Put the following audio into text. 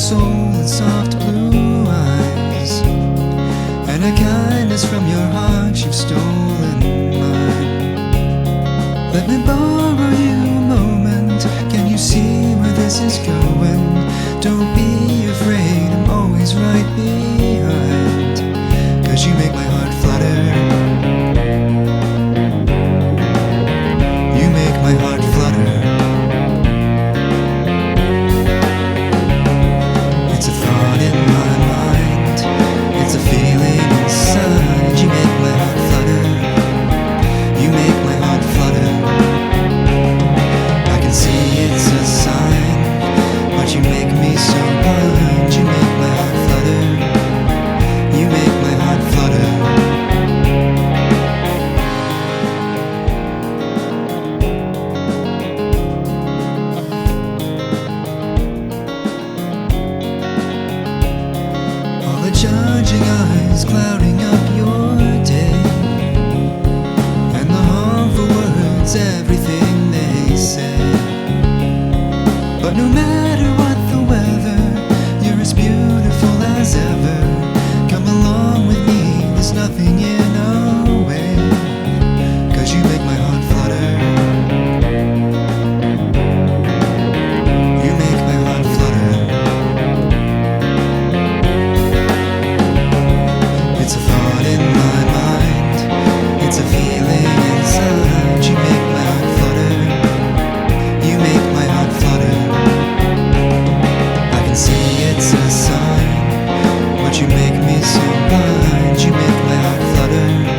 soul and soft blue eyes, and a kindness from your heart you've stolen mine. Let me borrow you a moment. Can you see where this is going? Don't be afraid, I'm always right behind, 'cause you make my heart flutter. You make my heart flutter. It's a thought in my mind, it's a feeling inside. You make my heart flutter. You make my heart flutter. I can see it's a sign, but you make me so blind. You make my heart flutter. You make my heart flutter. All the judging eyes clouding up your day, and the harmful words, everything they say. But no matter what the weather, you're as beautiful as ever. Come along with me, there's nothing in our way, 'cause you make my heart flutter. You make my heart flutter. It's a thought in my mind, it's a feeling inside. You make my heart flutter. You make my heart flutter. I can see it's a sign, but you make me so blind. You make my heart flutter.